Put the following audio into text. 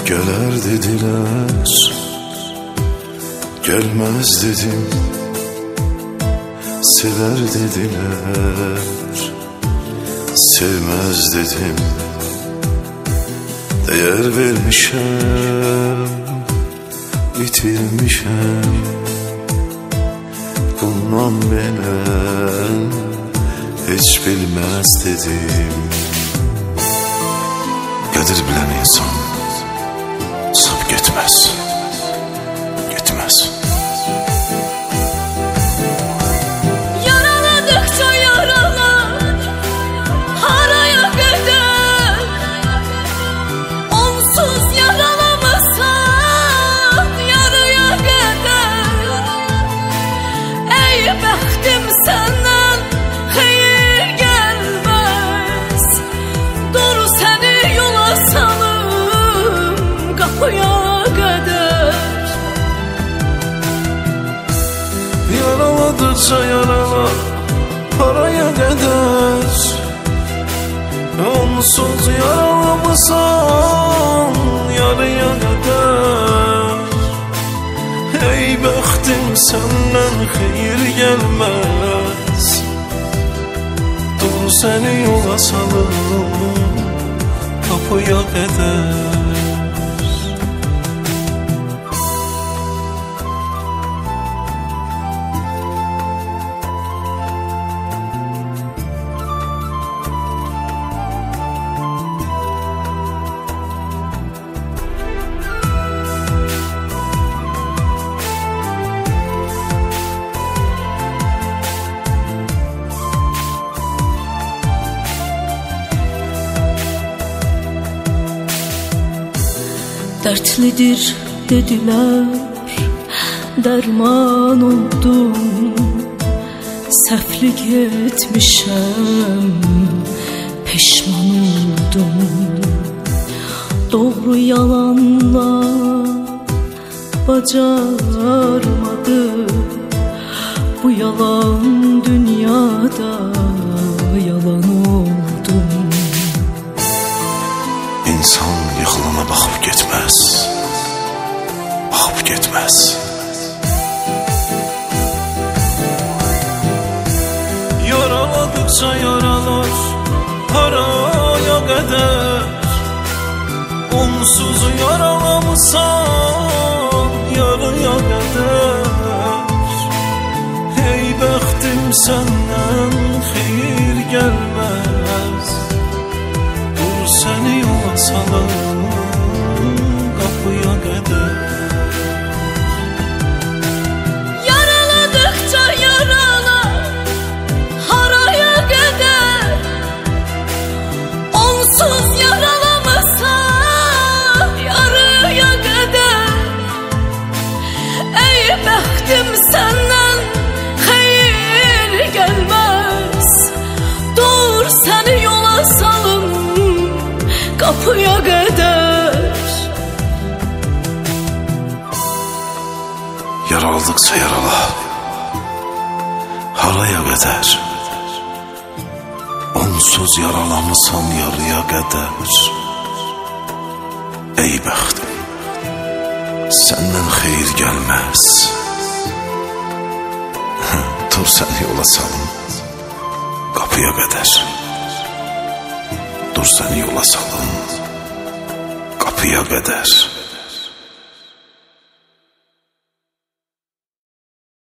Gelir dediler, gelmez dedim. Sever dediler, sevmez dedim. Değer vermişem, bitirmişem. Bundan belen hiç bilmez dedim. Kadir bilen insan sap gitmez, gitmez. Yaraladıkça yaralar, haraya kadar. Onsuz yaralamazsan yarıya kadar. Ey bəxtim senden xeyir gelmez. Dur seni yola salım kapıya kadar. Yaraladıkça yaralar, paraya kadar. Onsuz yaralamasan yarıya kadar. Ey bəxtim senden xeyir gelmez. Dur seni yola salım kapıya kadar. Dertlidir dediler, derman oldum. Səhvlik etmişəm, peşman oldum. Doğru yalanla bacarmadı. Bu yalan dünyada yalan oldum. İnsan yıkılana bakıp gitmez, bakıp gitmez. Yaraladıkça yaralar, haraya kadar. Onsuz yaralamısan yarıya kadar. Hey bəxtim senden xeyir gelmez. Dur seni yola salım kapıya kadar. Yaraladıkça yaralar, haraya kadar. Onsuz yaralamasan yarıya kadar. Ey bəxtim senden xeyir gelmez. Dur seni yola salım kapıya kadar. Yaraladıkça yarala, haraya kadar. Onsuz yaralamısan yarıya kadar. Ey bəxtim, senden xeyir gelmez. Dur seni yola salım kapıya kadar. Dur seni yola salım kapıya kadar.